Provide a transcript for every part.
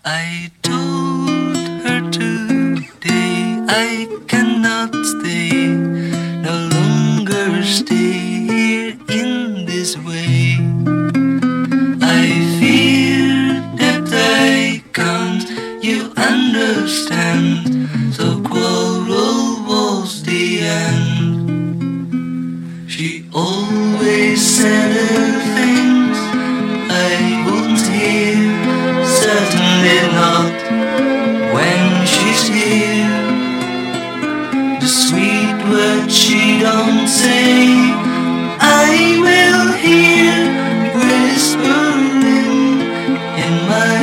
I told her today I cannot stay, no longer stay here in this way. I fear that I can't, you understand, so quarrel was the end. She always said things I wouldn't hear, certainly not when she's here. The sweet words she don't say, I will hear whispering in my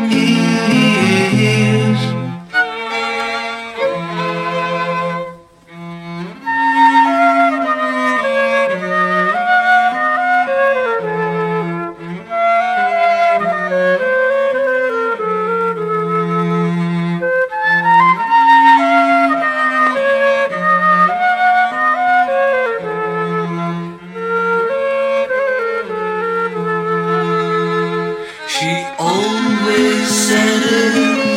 ears. She always said